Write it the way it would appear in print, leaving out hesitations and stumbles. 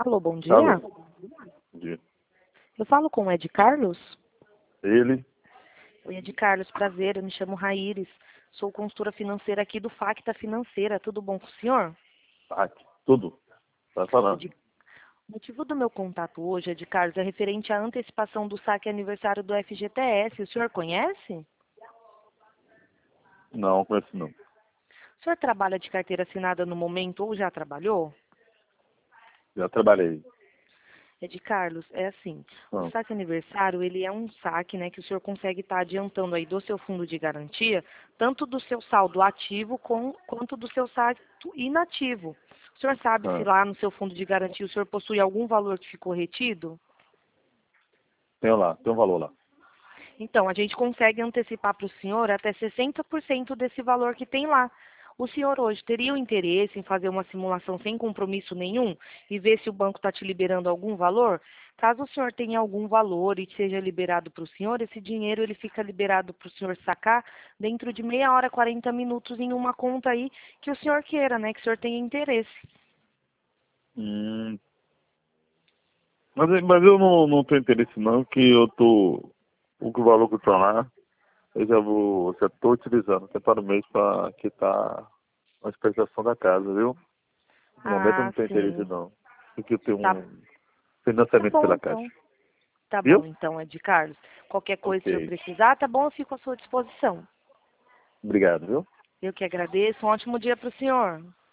Alô, bom dia. Alô. Bom dia. Eu falo com o Ed Carlos? Ele? Oi, Ed Carlos, prazer, eu me chamo Raíris. Sou consultora financeira aqui do Facta Financeira. Tudo bom com o senhor? Tudo. Tá falando. Ed- O motivo do meu contato hoje, Ed Carlos, é referente à antecipação do saque aniversário do FGTS. O senhor conhece? Não, conheço não. O senhor trabalha de carteira assinada no momento ou já trabalhou? Já trabalhei. Ed Carlos, é assim, o Não. saque aniversário, ele é um saque, né, que o senhor consegue estar adiantando aí do seu fundo de garantia, tanto do seu saldo ativo quanto do seu saldo inativo. O senhor sabe se Ah, lá no seu fundo de garantia o senhor possui algum valor que ficou retido? tem um valor lá. Então, a gente consegue antecipar para o senhor até 60% desse valor que tem lá. O senhor hoje teria o interesse em fazer uma simulação sem compromisso nenhum e ver se o banco está te liberando algum valor? Caso o senhor tenha algum valor e seja liberado para o senhor, esse dinheiro ele fica liberado para o senhor sacar dentro de meia hora, 40 minutos em uma conta aí que o senhor queira, né? Que o senhor tenha interesse. Hum, mas eu não tenho interesse não, que eu tô... O valor que tá lá, já tô utilizando até para o mês para quitar a expressão da casa, viu? No momento eu Ah, não tenho interesse sim. não. Porque eu tenho Tá, um tá financiamento bom pela Caixa. então. Tá Viu? bom então, Ed Carlos. Qualquer coisa que o senhor Ok. precisar, tá bom? Eu fico à sua disposição. Obrigado, viu? Eu que agradeço. Um ótimo dia para o senhor.